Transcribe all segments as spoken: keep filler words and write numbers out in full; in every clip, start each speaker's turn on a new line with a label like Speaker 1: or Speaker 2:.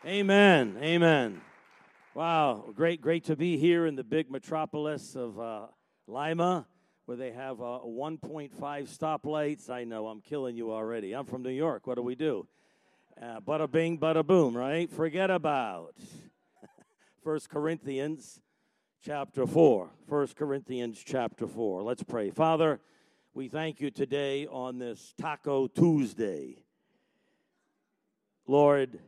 Speaker 1: Amen. Amen. Wow, great, great to be here in the big metropolis of uh, Lima, where they have uh, one point five stoplights. I know, I'm killing you already. I'm from New York. What do we do? Uh, bada bing, bada boom, right? Forget about. First Corinthians chapter four. First Corinthians chapter four. Let's pray. Father, we thank you today on this Taco Tuesday. Lord,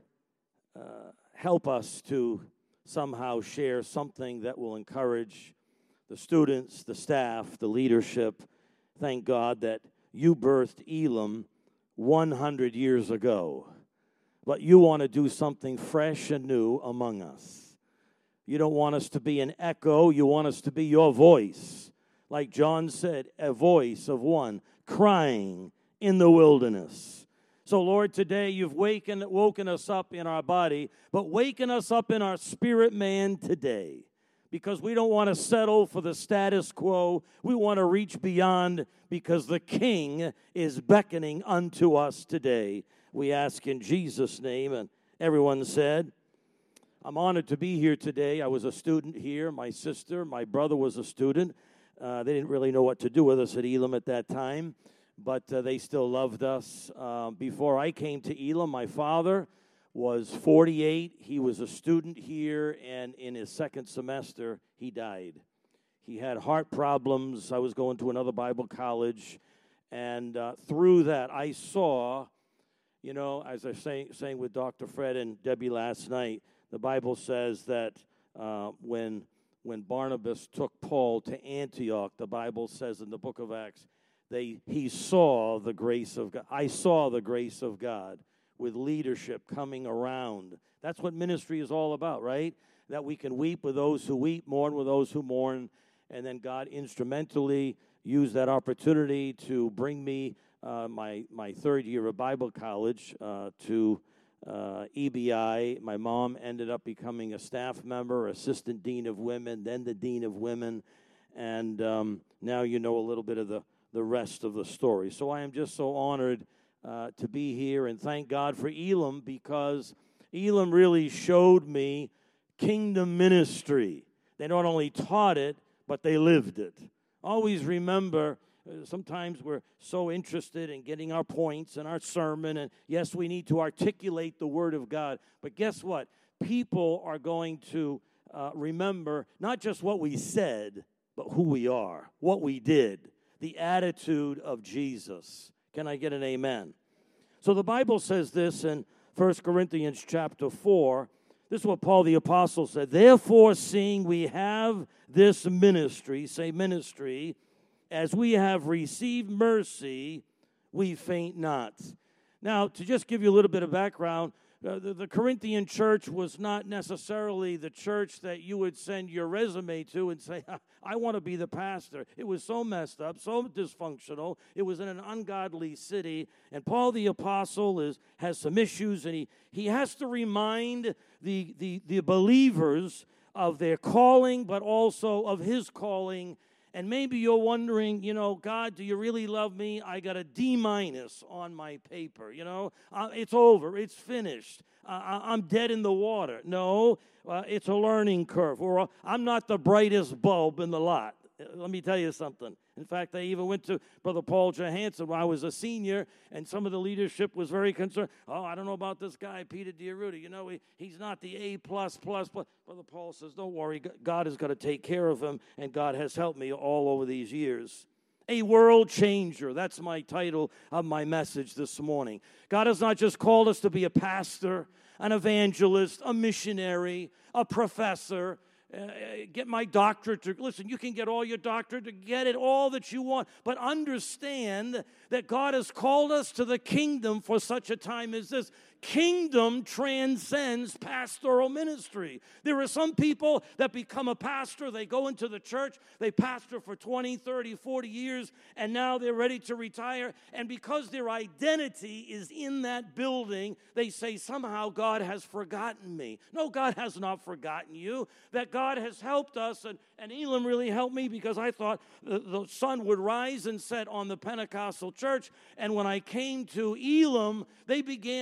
Speaker 1: uh, help us to somehow share something that will encourage the students, the staff, the leadership. Thank God that you birthed Elam one hundred years ago. But you want to do something fresh and new among us. You don't want us to be an echo. You want us to be your voice. Like John said, a voice of one crying in the wilderness. So, Lord, today you've waken, woken us up in our body, but waken us up in our spirit man today. Because we don't want to settle for the status quo. We want to reach beyond because the King is beckoning unto us today. We ask in Jesus' name, and everyone said, I'm honored to be here today. I was a student here. My sister, my brother was a student. Uh, they didn't really know what to do with us at Elam at that time, but uh, they still loved us. Uh, before I came to Elam, my father was forty-eight. He was a student here, and in his second semester, he died. He had heart problems. I was going to another Bible college, and uh, through that, I saw, you know, as I was saying, saying with Doctor Fred and Debbie last night, the Bible says that uh, when when Barnabas took Paul to Antioch, the Bible says in the book of Acts, they he saw the grace of God. I saw the grace of God with leadership coming around. That's what ministry is all about, right? That we can weep with those who weep, mourn with those who mourn, and then God instrumentally used that opportunity to bring me uh, my my third year of Bible college uh, to uh, E B I. My mom ended up becoming a staff member, assistant dean of women, then the dean of women, and um, now you know a little bit of the, the rest of the story. So I am just so honored Uh, to be here, and thank God for Elam, because Elam really showed me kingdom ministry. They not only taught it, but they lived it. Always remember, uh, sometimes we're so interested in getting our points and our sermon, and yes, we need to articulate the Word of God, but guess what? People are going to uh, remember not just what we said, but who we are, what we did, the attitude of Jesus. Can I get an amen? So the Bible says this in First Corinthians chapter four. This is what Paul the Apostle said. Therefore, seeing we have this ministry, say ministry, as we have received mercy, we faint not. Now, to just give you a little bit of background, Uh, the, the Corinthian church was not necessarily the church that you would send your resume to and say, I want to be the pastor. It was so messed up, so dysfunctional. It was in an ungodly city. And Paul the Apostle is has some issues, and he, he has to remind the, the, the believers of their calling, but also of his calling. And maybe you're wondering, you know, God, do you really love me? I got a D minus on my paper, you know. Uh, it's over. It's finished. Uh, I'm dead in the water. No, uh, it's a learning curve. Or uh, I'm not the brightest bulb in the lot. Let me tell you something. In fact, I even went to Brother Paul Johansson when I was a senior, and some of the leadership was very concerned. Oh, I don't know about this guy, Peter Diaruti. You know, he, he's not the A plus plus plus. Brother Paul says, don't worry, God is going to take care of him, and God has helped me all over these years. A world changer. That's my title of my message this morning. God has not just called us to be a pastor, an evangelist, a missionary, a professor, Uh, get my doctorate. To, listen, you can get all your doctorate, to get it all that you want, but understand that God has called us to the kingdom for such a time as this. Kingdom transcends pastoral ministry. There are some people that become a pastor, they go into the church, they pastor for twenty, thirty, forty years, and now they're ready to retire, and because their identity is in that building, they say, somehow God has forgotten me. No, God has not forgotten you. That God has helped us, and, and Elam really helped me, because I thought the, the sun would rise and set on the Pentecostal church, and when I came to Elam, they began to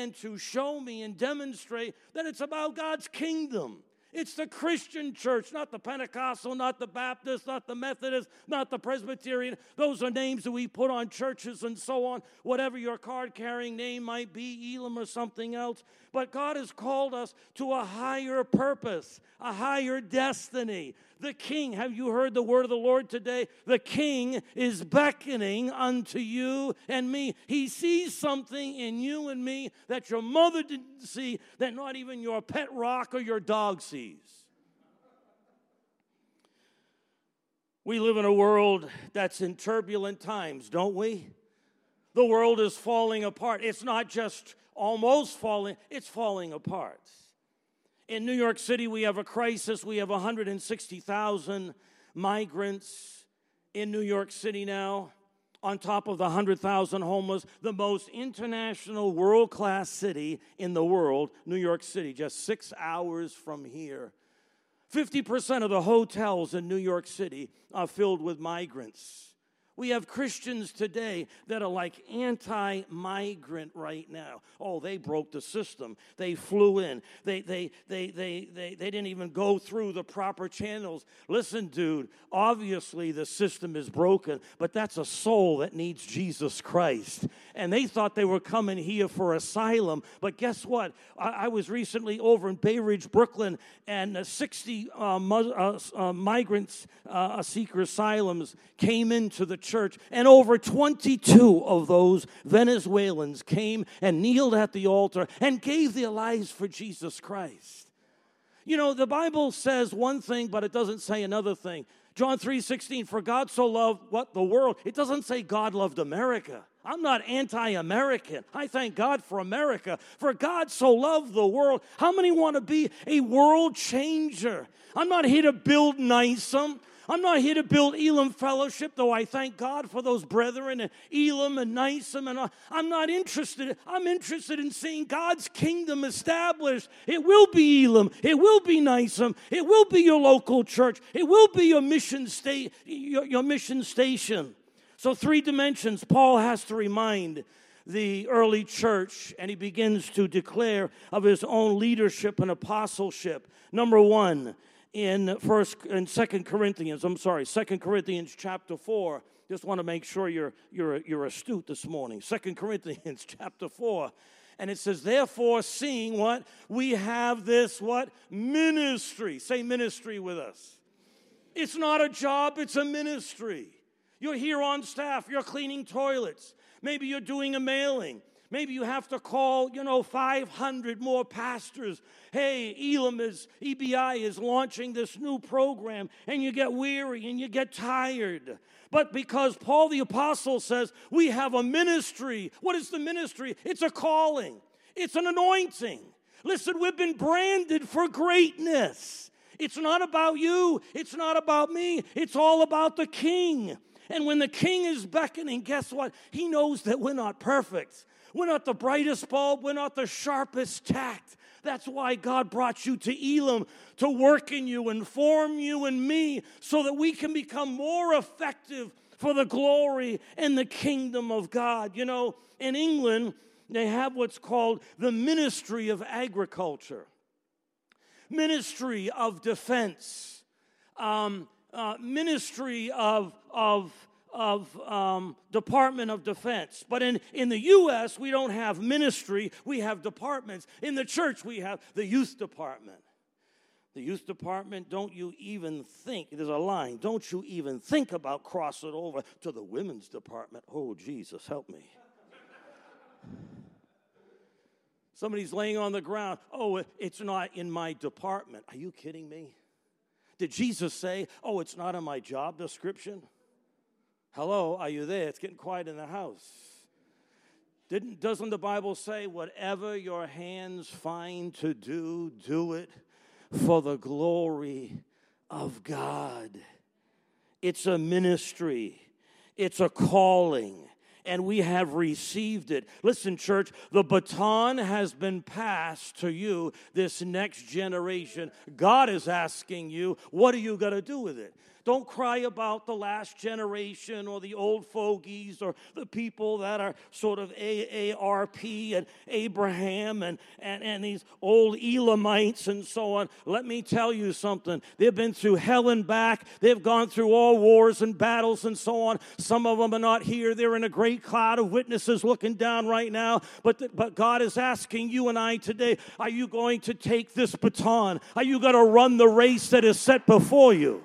Speaker 1: show me and demonstrate that it's about God's kingdom. It's the Christian church, not the Pentecostal, not the Baptist, not the Methodist, not the Presbyterian. Those are names that we put on churches and so on, whatever your card-carrying name might be, Elam or something else. But God has called us to a higher purpose, a higher destiny. The King, have you heard the word of the Lord today? The King is beckoning unto you and me. He sees something in you and me that your mother didn't see, that not even your pet rock or your dog sees. We live in a world that's in turbulent times, don't we? The world is falling apart. It's not just almost falling, it's falling apart. In New York City, we have a crisis. We have one hundred sixty thousand migrants in New York City now, on top of the one hundred thousand homeless. The most international world-class city in the world, New York City, just six hours from here. fifty percent of the hotels in New York City are filled with migrants. We have Christians today that are like anti-migrant right now. Oh, they broke the system. They flew in. They, they, they, they, they, they didn't even go through the proper channels. Listen, dude, obviously the system is broken, but that's a soul that needs Jesus Christ. And they thought they were coming here for asylum, but guess what? I, I was recently over in Bay Ridge, Brooklyn, and uh, sixty uh, mu- uh, uh, migrants, uh, seeker asylums came into the church, and over twenty-two of those Venezuelans came and kneeled at the altar and gave their lives for Jesus Christ. You know, the Bible says one thing, but it doesn't say another thing. John three sixteen, for God so loved what the world. It doesn't say God loved America. I'm not anti-American. I thank God for America. For God so loved the world. How many want to be a world changer? I'm not here to build NISM. I'm not here to build Elam Fellowship, though I thank God for those brethren and Elam and NISM. And all. I'm not interested. I'm interested in seeing God's kingdom established. It will be Elam. It will be NISM. It will be your local church. It will be your mission sta- your, your mission station. So three dimensions Paul has to remind the early church, and he begins to declare of his own leadership and apostleship. Number one, in first in Second Corinthians, I'm sorry, Second Corinthians chapter four. Just want to make sure you're you're you're astute this morning. Second Corinthians chapter four. And it says, therefore, seeing what? We have this what? Ministry. Say ministry with us. It's not a job, it's a ministry. You're here on staff, you're cleaning toilets. Maybe you're doing a mailing. Maybe you have to call, you know, five hundred more pastors. Hey, Elam is, E B I is launching this new program, and you get weary and you get tired. But because Paul the Apostle says we have a ministry. What is the ministry? It's a calling. It's an anointing. Listen, we've been branded for greatness. It's not about you. It's not about me. It's all about the King. And when the King is beckoning, guess what? He knows that we're not perfect. We're not the brightest bulb. We're not the sharpest tact. That's why God brought you to Elam, to work in you and form you and me so that we can become more effective for the glory and the kingdom of God. You know, in England, they have what's called the Ministry of Agriculture, Ministry of Defense, um, uh, Ministry of of of um, Department of Defense. But in, in the U S, we don't have ministry, we have departments. In the church, we have the youth department. The youth department, don't you even think, there's a line, don't you even think about crossing over to the women's department. Oh, Jesus, help me. Somebody's laying on the ground. Oh, it's not in my department. Are you kidding me? Did Jesus say, oh, it's not in my job description? Hello, are you there? It's getting quiet in the house. Didn't, doesn't the Bible say, whatever your hands find to do, do it for the glory of God? It's a ministry. It's a calling. And we have received it. Listen, church, the baton has been passed to you, this next generation. God is asking you, what are you going to do with it? Don't cry about the last generation or the old fogies or the people that are sort of A A R P and Abraham and, and, and these old Elamites and so on. Let me tell you something. They've been through hell and back. They've gone through all wars and battles and so on. Some of them are not here. They're in a great cloud of witnesses looking down right now. But, the, but God is asking you and I today, are you going to take this baton? Are you going to run the race that is set before you?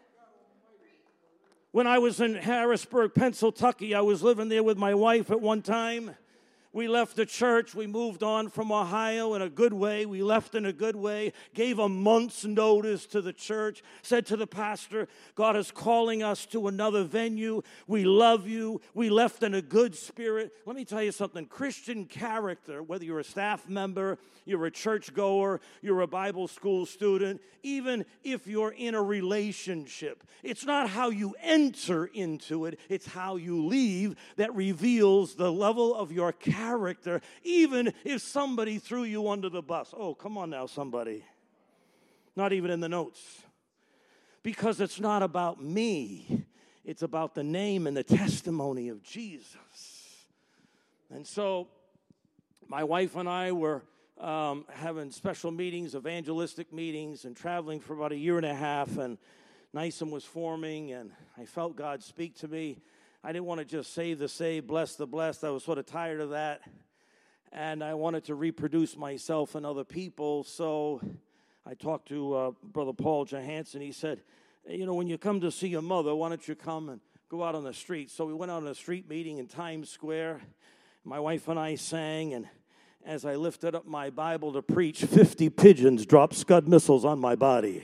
Speaker 1: When I was in Harrisburg, Pennsylvania, I was living there with my wife at one time. We left the church. We moved on from Ohio in a good way. We left in a good way, gave a month's notice to the church, said to the pastor, God is calling us to another venue. We love you. We left in a good spirit. Let me tell you something. Christian character, whether you're a staff member, you're a churchgoer, you're a Bible school student, even if you're in a relationship, it's not how you enter into it, it's how you leave that reveals the level of your character. Character, even if somebody threw you under the bus. Oh, come on now, somebody. Not even in the notes. Because it's not about me. It's about the name and the testimony of Jesus. And so, my wife and I were um, having special meetings, evangelistic meetings, and traveling for about a year and a half, and NYSUM was forming, and I felt God speak to me. I didn't want to just save the saved, bless the blessed. I was sort of tired of that. And I wanted to reproduce myself and other people. So I talked to uh, Brother Paul Johansson. He said, you know, when you come to see your mother, why don't you come and go out on the street? So we went out on a street meeting in Times Square. My wife and I sang. And as I lifted up my Bible to preach, fifty pigeons dropped Scud missiles on my body.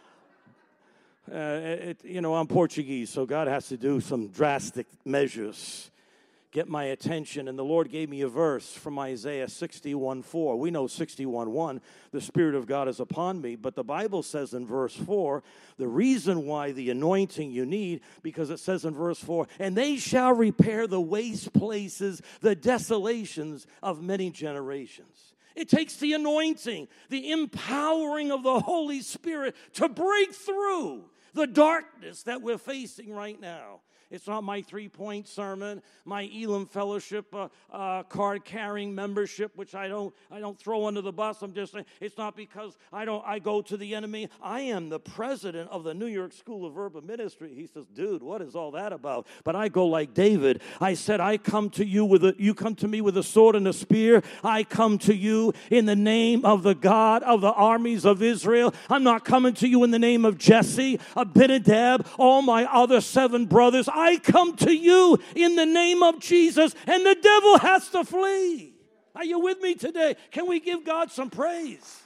Speaker 1: Uh, it, you know, I'm Portuguese, so God has to do some drastic measures, get my attention. And the Lord gave me a verse from Isaiah sixty-one four. We know sixty-one one, the Spirit of God is upon me. But the Bible says in verse four, the reason why the anointing you need, because it says in verse four, and they shall repair the waste places, the desolations of many generations. It takes the anointing, the empowering of the Holy Spirit to break through the darkness that we're facing right now. It's not my three-point sermon, my Elam Fellowship uh, uh, card-carrying membership, which I don't I don't throw under the bus. I'm just saying it's not because I don't I go to the enemy. I am the president of the New York School of Urban Ministry. He says, dude, what is all that about? But I go like David. I said, I come to you with a you come to me with a sword and a spear. I come to you in the name of the God of the armies of Israel. I'm not coming to you in the name of Jesse, Abinadab, all my other seven brothers. I come to you in the name of Jesus, and the devil has to flee. Are you with me today? Can we give God some praise?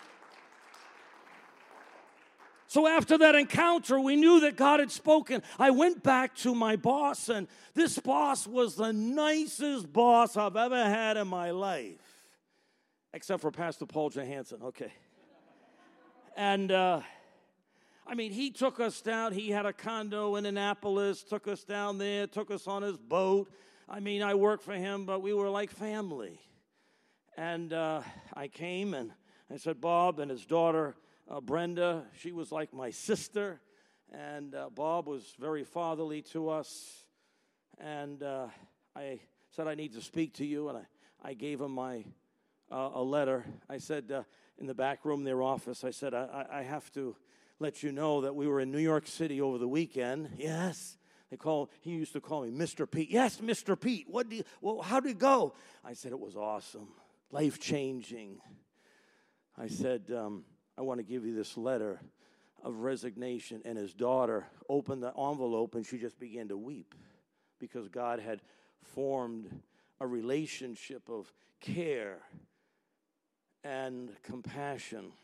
Speaker 1: So after that encounter, we knew that God had spoken. I went back to my boss, and this boss was the nicest boss I've ever had in my life, except for Pastor Paul Johansson. Okay. And, uh, I mean, he took us down. He had a condo in Annapolis, took us down there, took us on his boat. I mean, I worked for him, but we were like family. And uh, I came, and I said, Bob and his daughter, uh, Brenda, she was like my sister. And uh, Bob was very fatherly to us. And uh, I said, I need to speak to you. And I, I gave him my uh, a letter. I said, uh, in the back room, their office, I said, I, I have to let you know that we were in New York City over the weekend. Yes. They call, he used to call me Mister Pete. Yes, Mister Pete. What do you, well, how did it go? I said, it was awesome. Life-changing. I said, um, I want to give you this letter of resignation. And his daughter opened the envelope, and she just began to weep because God had formed a relationship of care and compassion.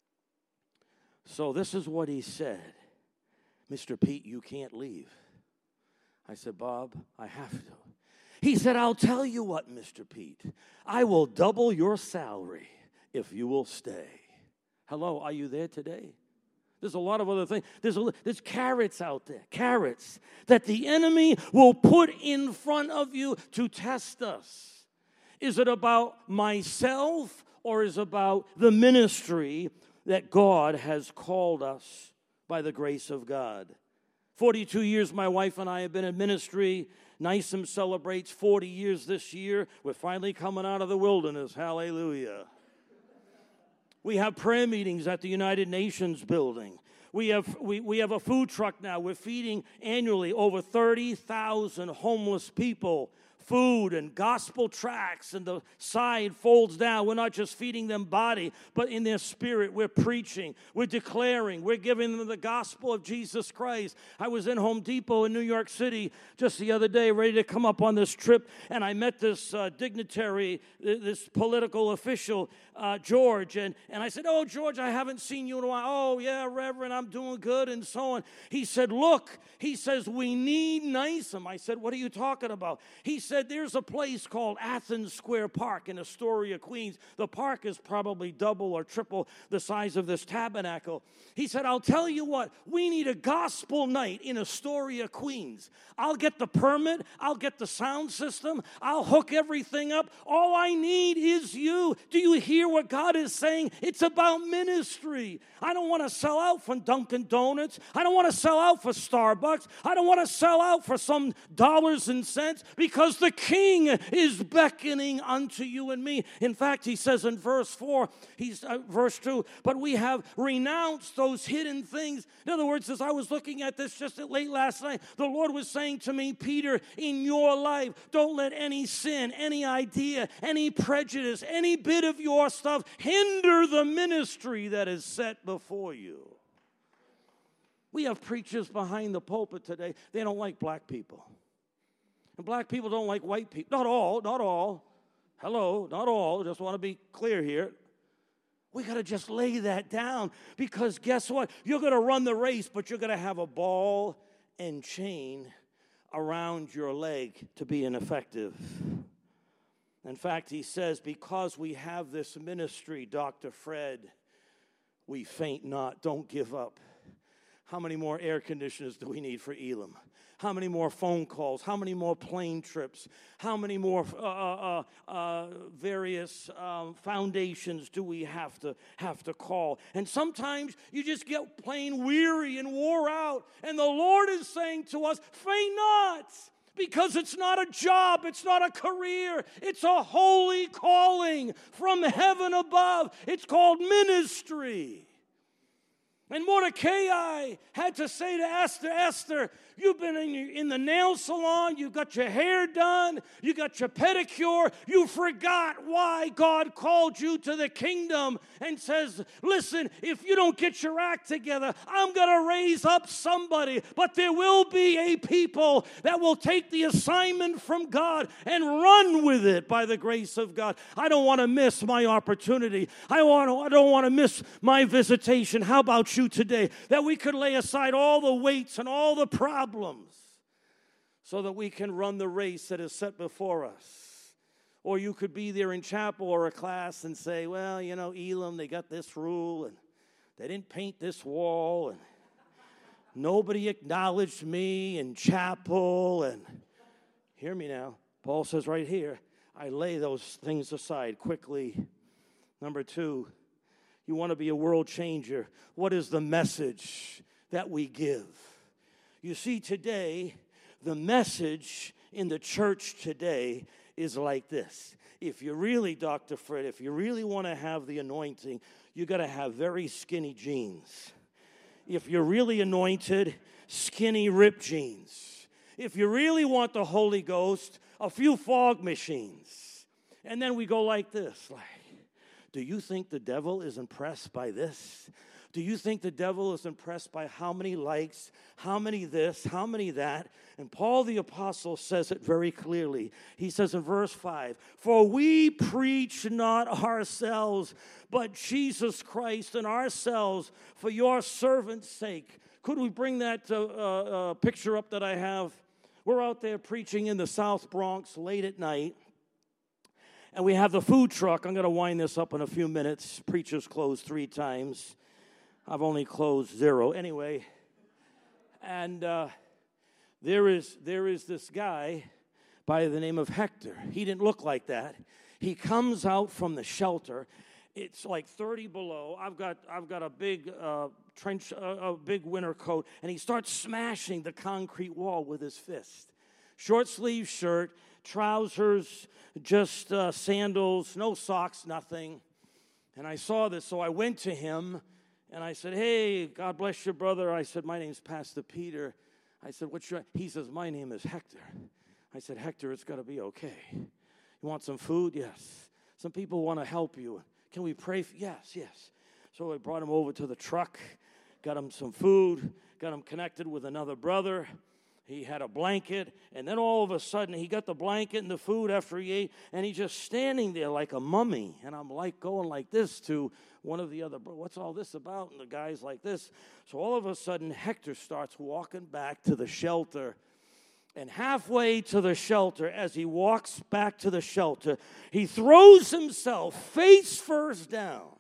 Speaker 1: So this is what he said. Mister Pete, you can't leave. I said, Bob, I have to. He said, I'll tell you what, Mister Pete. I will double your salary if you will stay. Hello, are you there today? There's a lot of other things. There's, a, there's carrots out there, carrots that the enemy will put in front of you to test us. Is it about myself or is it about the ministry that God has called us by the grace of God? forty-two years my wife and I have been in ministry. NYSUM celebrates forty years this year. We're finally coming out of the wilderness. Hallelujah. We have prayer meetings at the United Nations building. We have, we, we have a food truck now. We're feeding annually over thirty thousand homeless people food and gospel tracts, and the side folds down. We're not just feeding them body, but in their spirit. We're preaching. We're declaring. We're giving them the gospel of Jesus Christ. I was in Home Depot in New York City just the other day, ready to come up on this trip, and I met this uh, dignitary, this political official, uh, George, and, and I said, "Oh, George, I haven't seen you in a while." "Oh, yeah, Reverend, I'm doing good," and so on. He said, "Look," he says, "we need NYSUM." I said, "What are you talking about?" He said, "There's a place called Athens Square Park in Astoria, Queens. The park is probably double or triple the size of this tabernacle." He said, "I'll tell you what, we need a gospel night in Astoria, Queens. I'll get the permit. I'll get the sound system. I'll hook everything up. All I need is you." Do you hear what God is saying? It's about ministry. I don't want to sell out for Dunkin' Donuts. I don't want to sell out for Starbucks. I don't want to sell out for some dollars and cents, because the King is beckoning unto you and me. In fact, he says in verse four, he's uh, verse two, "But we have renounced those hidden things." In other words, as I was looking at this just late last night, the Lord was saying to me, "Peter, in your life, don't let any sin, any idea, any prejudice, any bit of your stuff hinder the ministry that is set before you." We have preachers behind the pulpit today. They don't like black people. And black people don't like white people. Not all, not all. Hello, not all. Just want to be clear here. We got to just lay that down, because guess what? You're going to run the race, but you're going to have a ball and chain around your leg to be ineffective. In fact, he says, because we have this ministry, Doctor Fred, we faint not. Don't give up. How many more air conditioners do we need for Elam? How many more phone calls? How many more plane trips? How many more uh, uh, uh, various um, foundations do we have to have to call? And sometimes you just get plain weary and wore out. And the Lord is saying to us, faint not, because it's not a job, it's not a career, it's a holy calling from heaven above. It's called ministry. And Mordecai had to say to Esther, "Esther, you've been in, your, in the nail salon, you got your hair done, you got your pedicure, you forgot why God called you to the kingdom," and says, "Listen, if you don't get your act together, I'm going to raise up somebody, but there will be a people that will take the assignment from God and run with it by the grace of God." I don't want to miss my opportunity. I, want to, I don't want to miss my visitation. How about you today? That we could lay aside all the weights and all the problems so that we can run the race that is set before us. Or you could be there in chapel or a class and say, "Well, you know, Elam, they got this rule, and they didn't paint this wall, and nobody acknowledged me in chapel." And hear me now. Paul says right here, I lay those things aside quickly. Number two, you want to be a world changer. What is the message that we give? You see, today, the message in the church today is like this. If you really, Doctor Fred, if you really want to have the anointing, you got to have very skinny jeans. If you're really anointed, skinny ripped jeans. If you really want the Holy Ghost, a few fog machines. And then we go like this, like, do you think the devil is impressed by this? Do you think the devil is impressed by how many likes, how many this, how many that? And Paul the Apostle says it very clearly. He says in verse five, "For we preach not ourselves, but Jesus Christ, and ourselves for your servant's sake." Could we bring that uh, uh, picture up that I have? We're out there preaching in the South Bronx late at night. And we have the food truck. I'm going to wind this up in a few minutes. Preachers closed three times. I've only closed zero. Anyway, and uh, there is there is this guy by the name of Hector. He didn't look like that. He comes out from the shelter It's like thirty below. I've got I've got a big uh, trench, uh, a big winter coat, and he starts smashing the concrete wall with his fist. Short sleeve shirt, trousers, just uh, sandals, no socks, nothing. And I saw this, so I went to him, and I said, "Hey, God bless you, brother." I said, "My name's Pastor Peter." I said, "What's your?" He says, "My name is Hector." I said, "Hector, it's got to be okay. You want some food?" "Yes." "Some people want to help you. Can we pray for?" "Yes, yes." So I brought him over to the truck, got him some food, got him connected with another brother. He had a blanket, and then all of a sudden, he got the blanket and the food after he ate, and he's just standing there like a mummy. And I'm like going like this to one of the other, "What's all this about?" And the guy's like this. So all of a sudden, Hector starts walking back to the shelter. And halfway to the shelter, as he walks back to the shelter, he throws himself face first down.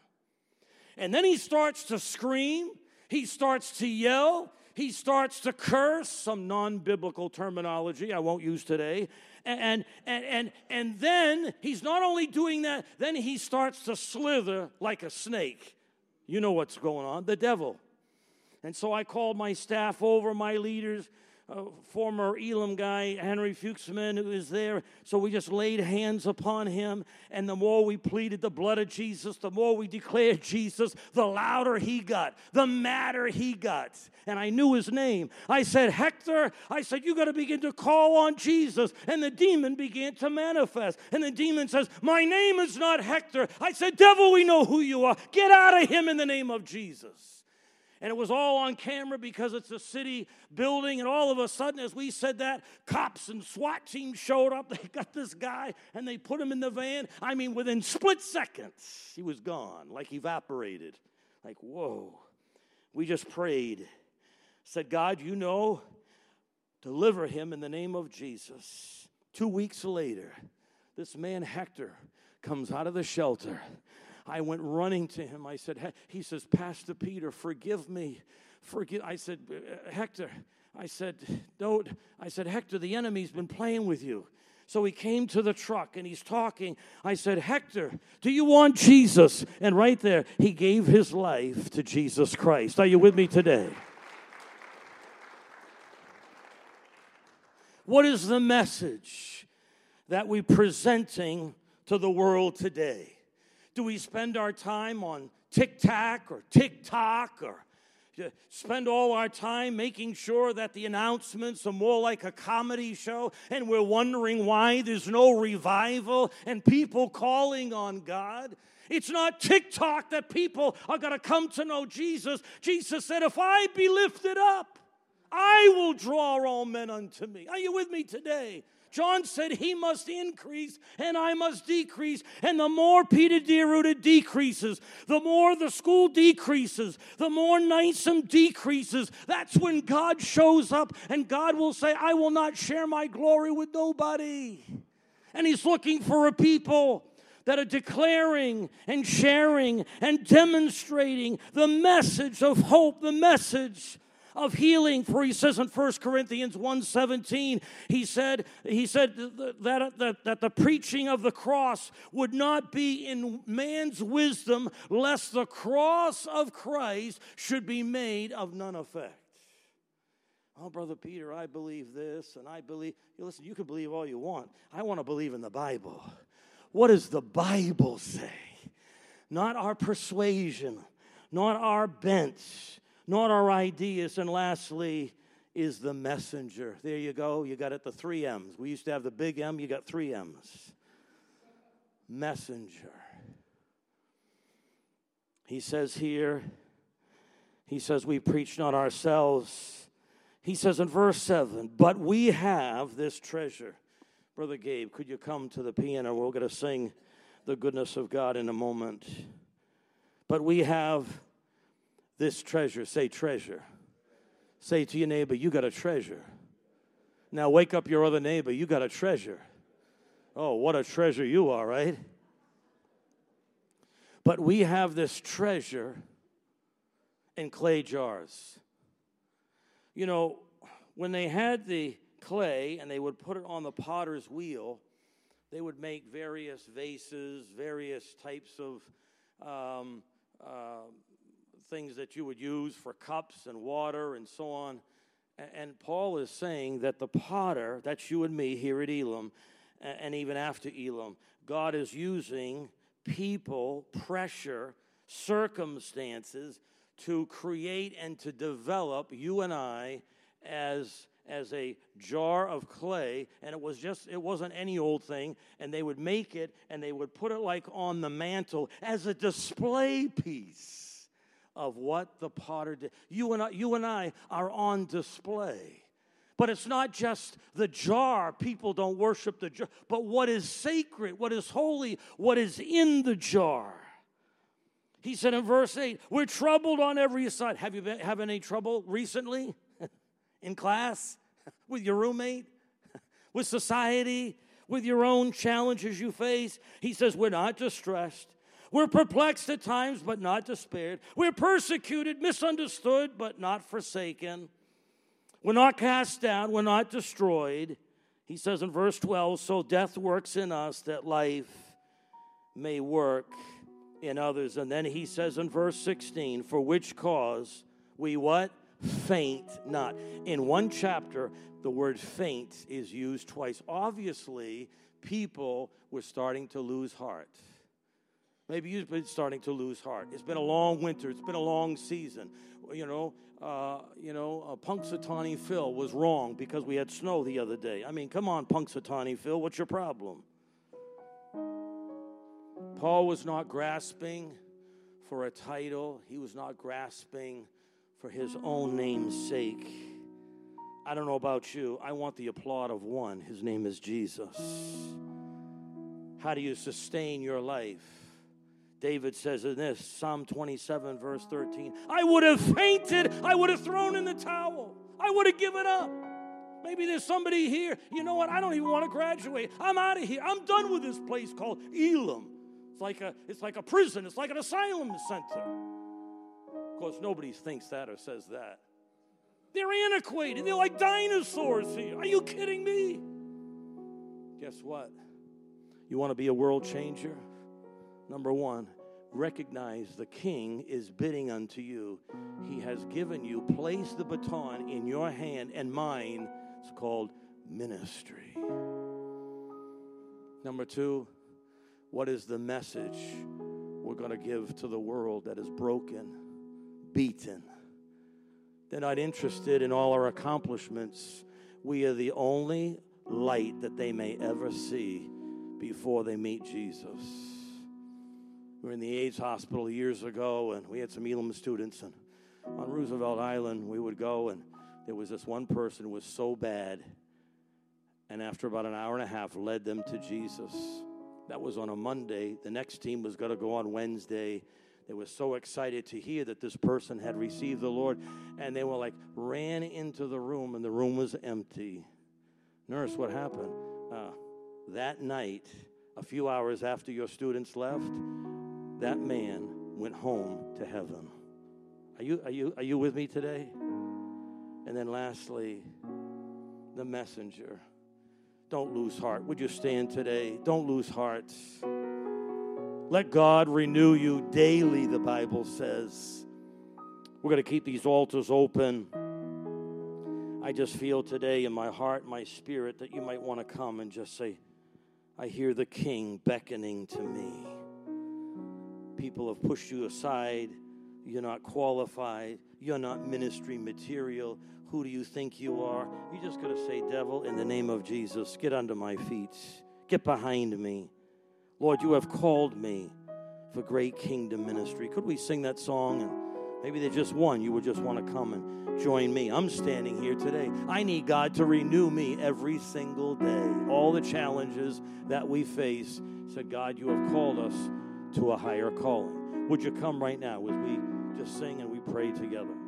Speaker 1: And then he starts to scream. He starts to yell. He starts to curse, some non-biblical terminology I won't use today. And, and, and, and then he's not only doing that, then he starts to slither like a snake. You know what's going on, the devil. And so I called my staff over, my leaders, Uh, former Elam guy, Henry Fuchsman, who is there. So we just laid hands upon him, and the more we pleaded the blood of Jesus, the more we declared Jesus, the louder he got, the madder he got. And I knew his name. I said, "Hector," I said, "you got to begin to call on Jesus." And the demon began to manifest. And the demon says, "My name is not Hector." I said, "Devil, we know who you are. Get out of him in the name of Jesus." And it was all on camera because it's a city building. And all of a sudden, as we said that, cops and SWAT teams showed up. They got this guy, and they put him in the van. I mean, within split seconds, he was gone, like evaporated. Like, whoa. We just prayed. Said, "God, you know, deliver him in the name of Jesus." Two weeks later, this man, Hector, comes out of the shelter. I went running to him. I said, he says, "Pastor Peter, forgive me. Forgive." I said, "Hector," I said, "don't." I said, "Hector, the enemy's been playing with you." So he came to the truck, and he's talking. I said, "Hector, do you want Jesus?" And right there, he gave his life to Jesus Christ. Are you with me today? What is the message that we're presenting to the world today? Do we spend our time on TikTok or TikTok or spend all our time making sure that the announcements are more like a comedy show, and we're wondering why there's no revival and people calling on God? It's not TikTok that people are going to come to know Jesus. Jesus said, "If I be lifted up, I will draw all men unto me." Are you with me today? John said he must increase and I must decrease. And the more Peter DeRuta decreases, the more the school decreases, the more Nicem decreases. That's when God shows up, and God will say, "I will not share my glory with nobody." And he's looking for a people that are declaring and sharing and demonstrating the message of hope, the message of healing. For he says in First Corinthians one seventeen, he said, he said that, that, that the preaching of the cross would not be in man's wisdom, lest the cross of Christ should be made of none effect. "Oh, Brother Peter, I believe this, and I believe..." You listen, you can believe all you want. I want to believe in the Bible. What does the Bible say? Not our persuasion, not our bent, not our ideas. And lastly is the messenger. There you go. You got it, the three M's. We used to have the big M. You got three M's. Messenger. He says here, he says, "We preach not ourselves." He says in verse seven, "But we have this treasure." Brother Gabe, could you come to the piano? We're going to sing the goodness of God in a moment. But we have this treasure. Say treasure. Say to your neighbor, "You got a treasure." Now wake up your other neighbor. You got a treasure. Oh, what a treasure you are, right? But we have this treasure in clay jars. You know, when they had the clay and they would put it on the potter's wheel, they would make various vases, various types of um, uh, things that you would use for cups and water and so on. And, and Paul is saying that the potter, that's you and me here at Elam, and, and even after Elam, God is using people, pressure, circumstances to create and to develop you and I as as a jar of clay, and it was just, it wasn't any old thing, and they would make it, and they would put it like on the mantle as a display piece of what the potter did. You and I, you and I are on display. But it's not just the jar. People don't worship the jar, but what is sacred, what is holy, what is in the jar. He said in verse eight, we're troubled on every side. Have you been having any trouble recently? In class, with your roommate, with society, with your own challenges you face? He says, we're not distressed. We're perplexed at times, but not despaired. We're persecuted, misunderstood, but not forsaken. We're not cast down. We're not destroyed. He says in verse twelve, so death works in us that life may work in others. And then he says in verse sixteen, for which cause we what? Faint not. In one chapter, the word faint is used twice. Obviously, people were starting to lose heart. Maybe you've been starting to lose heart. It's been a long winter. It's been a long season. You know, uh, you know, uh, Punxsutawney Phil was wrong because we had snow the other day. I mean, come on, Punxsutawney Phil, what's your problem? Paul was not grasping for a title. He was not grasping for his own name's sake. I don't know about you. I want the applaud of one. His name is Jesus. How do you sustain your life? David says in this, Psalm twenty-seven, verse thirteen, I would have fainted. I would have thrown in the towel. I would have given up. Maybe there's somebody here. You know what? I don't even want to graduate. I'm out of here. I'm done with this place called Elam. It's like a, it's like a prison. It's like an asylum center. Of course, nobody thinks that or says that. They're antiquated. They're like dinosaurs here. Are you kidding me? Guess what? You want to be a world changer? Number one, recognize the King is bidding unto you. He has given you, placed the baton in your hand and mine. It's called ministry. Number two, what is the message we're going to give to the world that is broken, beaten? They're not interested in all our accomplishments. We are the only light that they may ever see before they meet Jesus. We were in the AIDS hospital years ago, and we had some Elam students, and on Roosevelt Island, we would go, and there was this one person who was so bad, and after about an hour and a half, led them to Jesus. That was on a Monday. The next team was going to go on Wednesday. They were so excited to hear that this person had received the Lord, and they were like, ran into the room, and the room was empty. Nurse, what happened? Uh, that night, a few hours after your students left, that man went home to heaven. Are you, are you, are you with me today? And then lastly, the messenger. Don't lose heart. Would you stand today? Don't lose heart. Let God renew you daily, the Bible says. We're going to keep these altars open. I just feel today in my heart, my spirit, that you might want to come and just say, I hear the King beckoning to me. People have pushed you aside. You're not qualified. You're not ministry material. Who do you think you are? You just got to say, devil, in the name of Jesus, get under my feet. Get behind me. Lord, you have called me for great kingdom ministry. Could we sing that song? And maybe there's just one. You would just want to come and join me. I'm standing here today. I need God to renew me every single day. All the challenges that we face. Said, God, you have called us to a higher calling. Would you come right now as we just sing and we pray together?